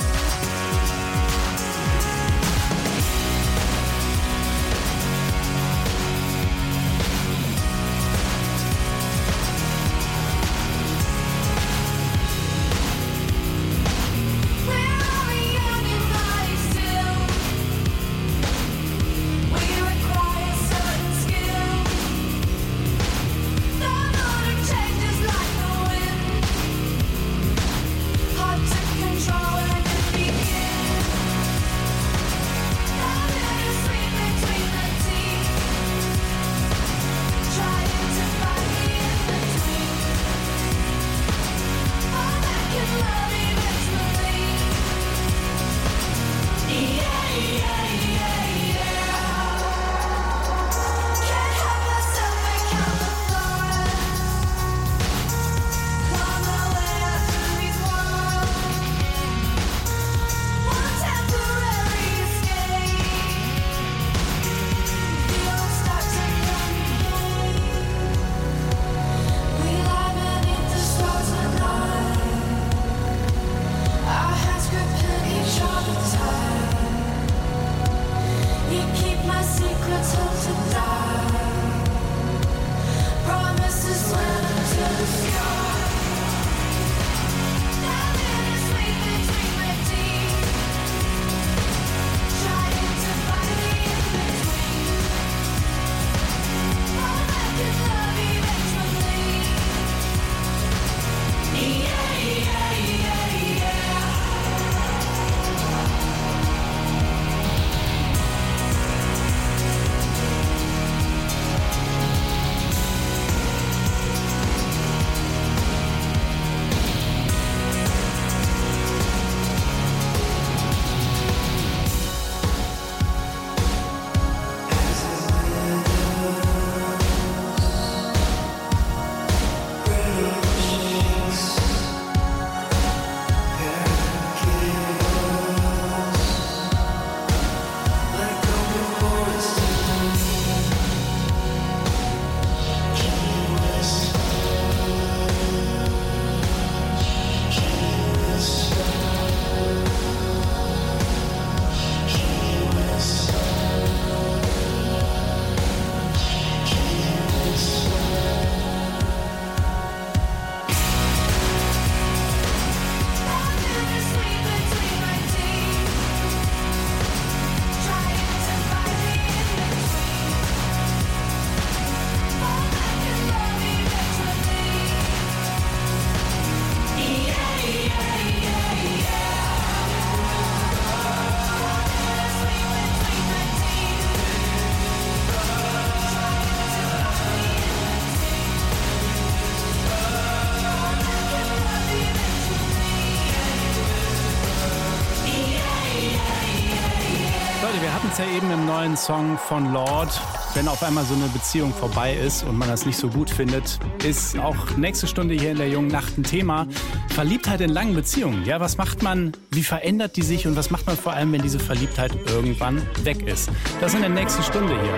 Wir hatten es ja eben im neuen Song von Lord. Wenn auf einmal so eine Beziehung vorbei ist und man das nicht so gut findet, ist auch nächste Stunde hier in der jungen Nacht ein Thema. Verliebtheit in langen Beziehungen. Ja, was macht man? Wie verändert die sich? Und was macht man vor allem, wenn diese Verliebtheit irgendwann weg ist? Das in der nächsten Stunde hier.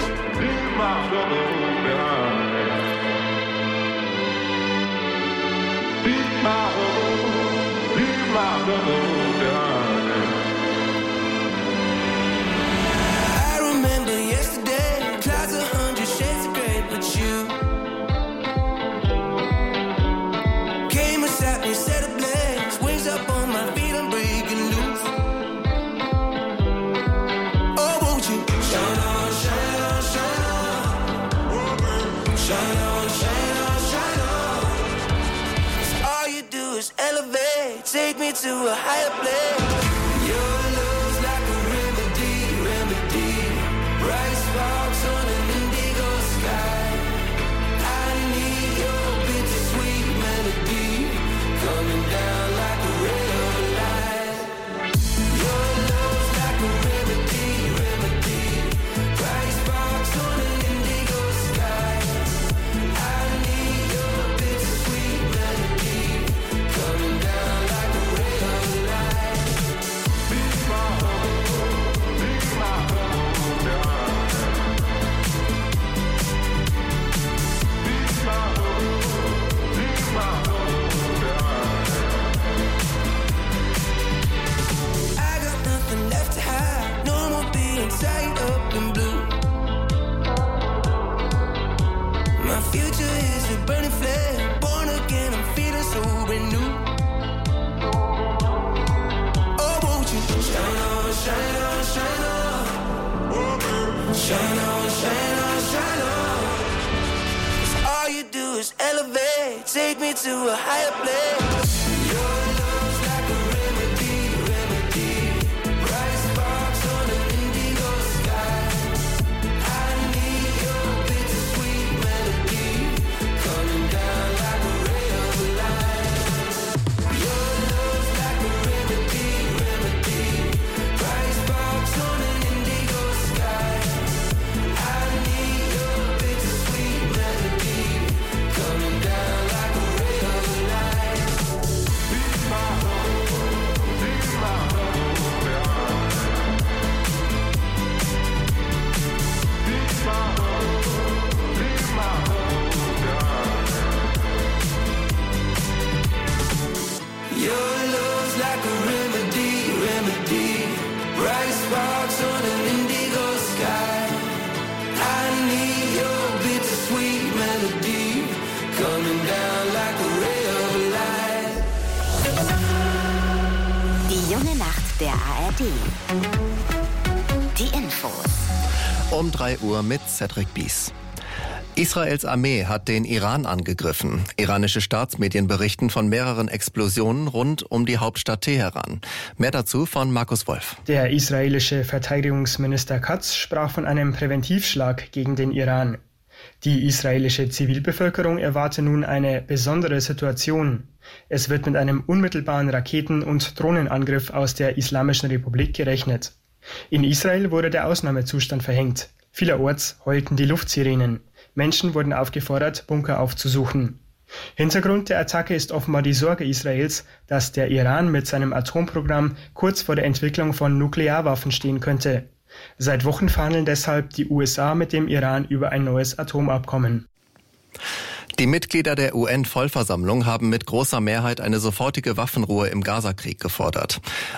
Take me to a higher place. Your love's like a remedy. Bright sparks on an indigo sky. I need your bittersweet melody coming down like a ray of light. Your love's like a remedy. Bright sparks on an indigo sky. I need your bittersweet melody coming down like a ray of light. Shine on, shine on, shine on. 'Cause all you do is elevate, take me to a higher place. Your love's like a remedy, remedy. Bright sparks on an indigo sky. I need your bittersweet melody, coming down like a ray of light. Your love's like a remedy, remedy. Bright sparks on an indigo sky. I need your bittersweet melody, coming down like a ray of light. Be my hope, be my hope, yeah. Be my hope, be my hope, yeah. Your love's like a remedy, remedy. Bright sparks on an indigo sky. I need your bittersweet melody, coming down like a ray of light.
Die junge Nacht der ARD. Die Infos.
Um 3 Uhr mit Cedric Bies. Israels Armee hat den Iran angegriffen. Iranische Staatsmedien berichten von mehreren Explosionen rund um die Hauptstadt Teheran. Mehr dazu von Markus Wolf.
Der israelische Verteidigungsminister Katz sprach von einem Präventivschlag gegen den Iran. Die israelische Zivilbevölkerung erwarte nun eine besondere Situation. Es wird mit einem unmittelbaren Raketen- und Drohnenangriff aus der Islamischen Republik gerechnet. In Israel wurde der Ausnahmezustand verhängt. Vielerorts heulten die Luftsirenen. Menschen wurden aufgefordert, Bunker aufzusuchen. Hintergrund der Attacke ist offenbar die Sorge Israels, dass der Iran mit seinem Atomprogramm kurz vor der Entwicklung von Nuklearwaffen stehen könnte. Seit Wochen verhandeln deshalb die USA mit dem Iran über ein neues Atomabkommen.
Die Mitglieder der UN-Vollversammlung haben mit großer Mehrheit eine sofortige Waffenruhe im Gazakrieg gefordert.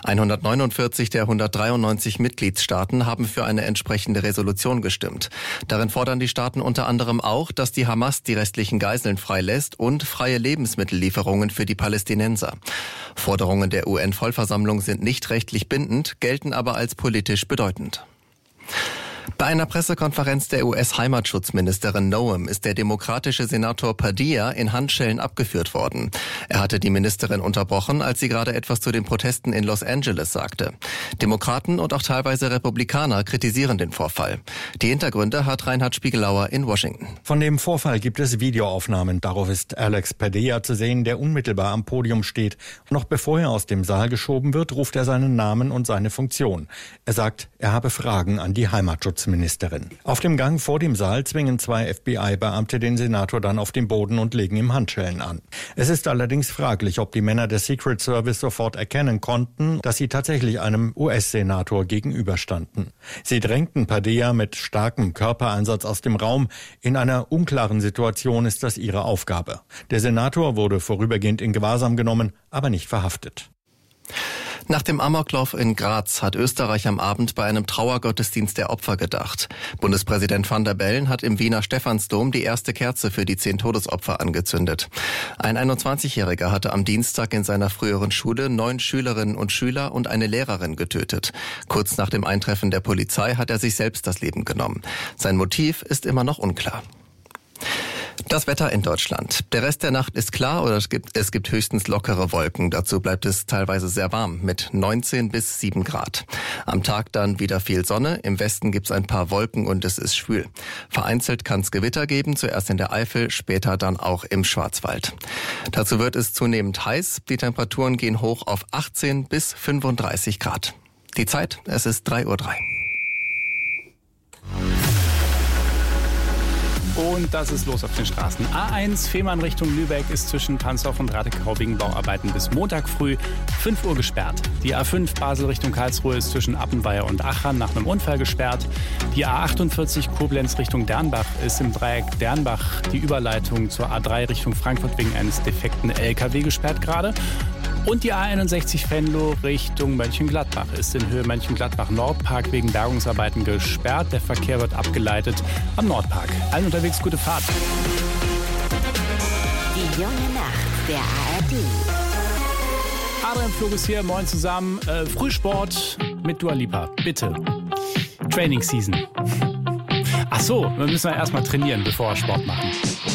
149 der 193 Mitgliedstaaten haben für eine entsprechende Resolution gestimmt. Darin fordern die Staaten unter anderem auch, dass die Hamas die restlichen Geiseln freilässt und freie Lebensmittellieferungen für die Palästinenser. Forderungen der UN-Vollversammlung sind nicht rechtlich bindend, gelten aber als politisch bedeutend. Bei einer Pressekonferenz der US-Heimatschutzministerin Noem ist der demokratische Senator Padilla in Handschellen abgeführt worden. Er hatte die Ministerin unterbrochen, als sie gerade etwas zu den Protesten in Los Angeles sagte. Demokraten und auch teilweise Republikaner kritisieren den Vorfall. Die Hintergründe hat Reinhard Spiegelauer in Washington.
Von dem Vorfall gibt es Videoaufnahmen. Darauf ist Alex Padilla zu sehen, der unmittelbar am Podium steht. Noch bevor er aus dem Saal geschoben wird, ruft er seinen Namen und seine Funktion. Er sagt, er habe Fragen an die Heimatschutzministerin. Auf dem Gang vor dem Saal zwingen 2 FBI-Beamte den Senator dann auf den Boden und legen ihm Handschellen an. Es ist allerdings fraglich, ob die Männer des Secret Service sofort erkennen konnten, dass sie tatsächlich einem US-Senator gegenüberstanden. Sie drängten Padilla mit starkem Körpereinsatz aus dem Raum. In einer unklaren Situation ist das ihre Aufgabe. Der Senator wurde vorübergehend in Gewahrsam genommen, aber nicht verhaftet.
Nach dem Amoklauf in Graz hat Österreich am Abend bei einem Trauergottesdienst der Opfer gedacht. Bundespräsident Van der Bellen hat im Wiener Stephansdom die erste Kerze für die 10 Todesopfer angezündet. Ein 21-Jähriger hatte am Dienstag in seiner früheren Schule 9 Schülerinnen und Schüler und eine Lehrerin getötet. Kurz nach dem Eintreffen der Polizei hat er sich selbst das Leben genommen. Sein Motiv ist immer noch unklar. Das Wetter in Deutschland. Der Rest der Nacht ist klar oder es gibt höchstens lockere Wolken. Dazu bleibt es teilweise sehr warm mit 19 bis 7 Grad. Am Tag dann wieder viel Sonne. Im Westen gibt es ein paar Wolken und es ist schwül. Vereinzelt kann es Gewitter geben, zuerst in der Eifel, später dann auch im Schwarzwald. Dazu wird es zunehmend heiß. Die Temperaturen gehen hoch auf 18 bis 35 Grad. Die Zeit, es ist 3:03 Uhr.
Und das ist los auf den Straßen. A1 Fehmarn Richtung Lübeck ist zwischen Pansdorf und Ratekau wegen Bauarbeiten bis Montag früh 5 Uhr gesperrt. Die A5 Basel Richtung Karlsruhe ist zwischen Appenweier und Achern nach einem Unfall gesperrt. Die A48 Koblenz Richtung Dernbach ist im Dreieck Dernbach die Überleitung zur A3 Richtung Frankfurt wegen eines defekten LKW gesperrt gerade. Und die A61 Venlo Richtung Mönchengladbach ist in Höhe Mönchengladbach-Nordpark wegen Bergungsarbeiten gesperrt. Der Verkehr wird abgeleitet am Nordpark. Allen unterwegs gute Fahrt.
Die junge Nacht der ARD.
Adrian Flug ist hier, moin zusammen. Frühsport mit Dua Lipa, bitte. Training Season. Ach so, dann müssen wir erstmal trainieren, bevor wir Sport machen.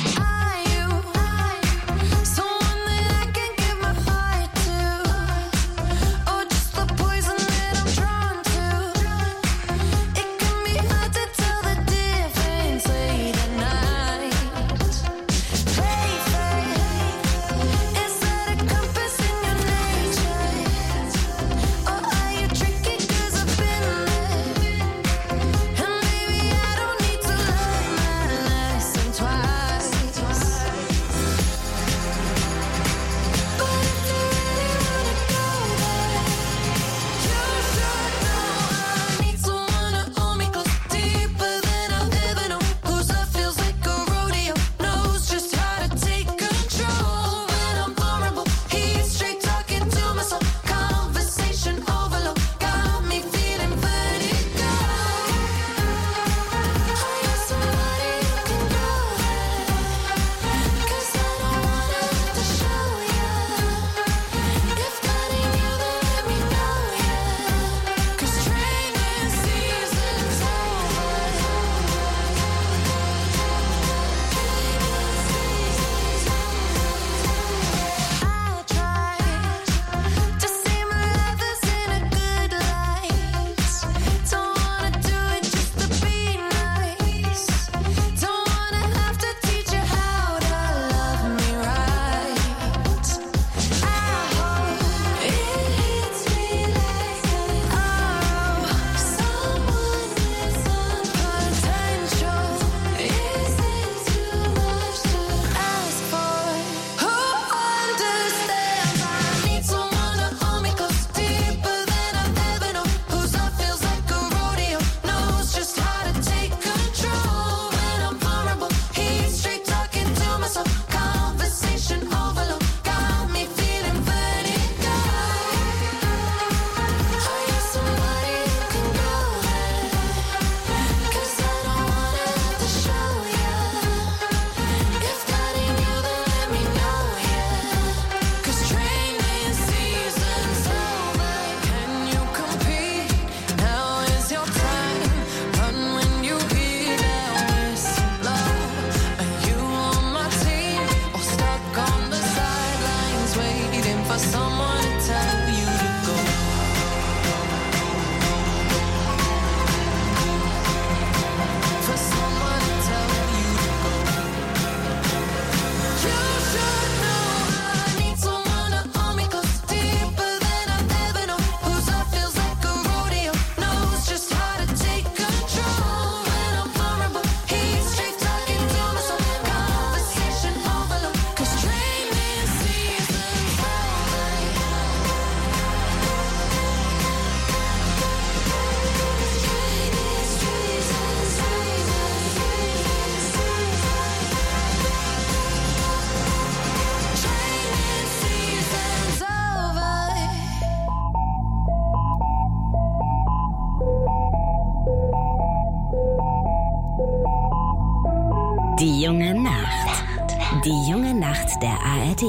Die junge Nacht. Die junge Nacht der ARD.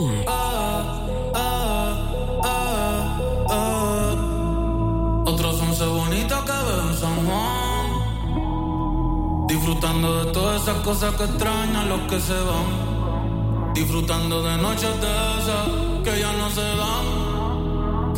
Otros 11 bonitas que veo en San Juan, disfrutando de todas esas cosas que extrañan los que se van, disfrutando de noches de esas que ya no se dan,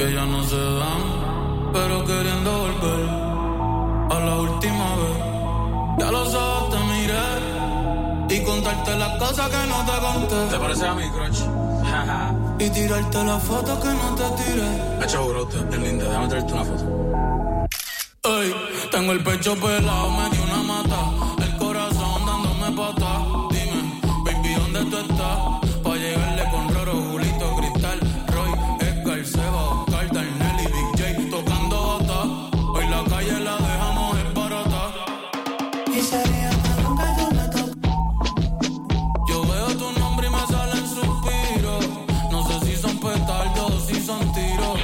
pero queriendo volver a la última vez. Ya los ojos te miré y contarte las cosas que no te conté.
¿Te parece a mi crush?
Y tirarte las fotos que no te tiré.
Hecho, bro, usted es bien linda, déjame traerte una foto.
Ey, tengo el pecho pelado, me dio una mata, el corazón dándome patas. Dime, baby, ¿dónde tú estás? Pa' llegarle con Roro, Julito, Cristal, Roy, Edgar, Seba, Oscar, Darnell y Big J tocando bata. Hoy la calle la dejamos esbarata. Y sería que nunca yo me toco. Yo veo tu nombre y me salen suspiros. No sé si son petardos o si son tiros.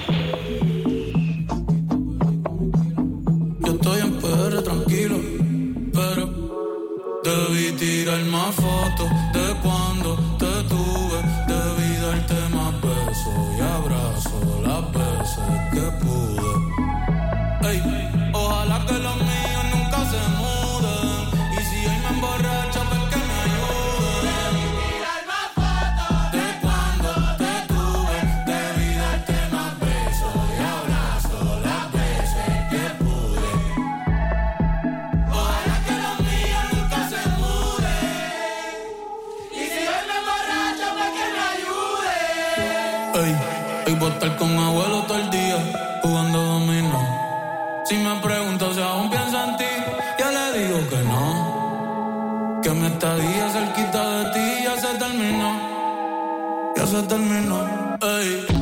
Yo estoy en PR tranquilo, pero debí tirar más fotos de cuando te tuve. Debí darte más besos y abrazos las veces que pude. Ey, ojalá que los míos nunca se muden y Ey, hoy voy a estar con abuelo todo el día, jugando dominó. Si me pregunto si aún pienso en ti, ya le digo que no. Que mi estadía cerquita de ti ya se terminó. Ya se terminó. Ey.